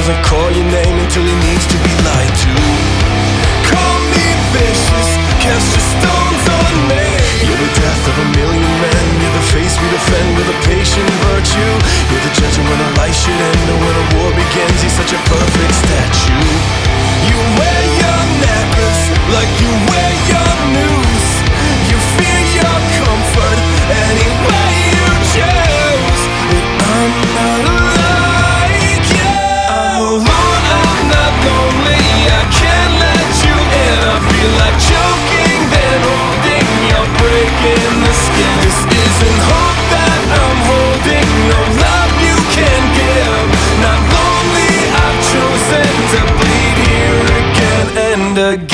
doesn't call your name until he needs to be lied to. Call me vicious, cast your stones on me. You're the death of a million men. You're the face we defend with a patient virtue. You're the judge of when a life should end or when a war begins. He's such a perfect statue. You wear your necklace like you wear your news. You fear your comfort any way you choose. And I'm not like you. I'm alone, I'm not lonely. I can't let you in. I feel like choking, then holding. You're breaking the skin. This isn't hope that I'm holding. No love you can give. Not lonely, I've chosen to bleed here again and again.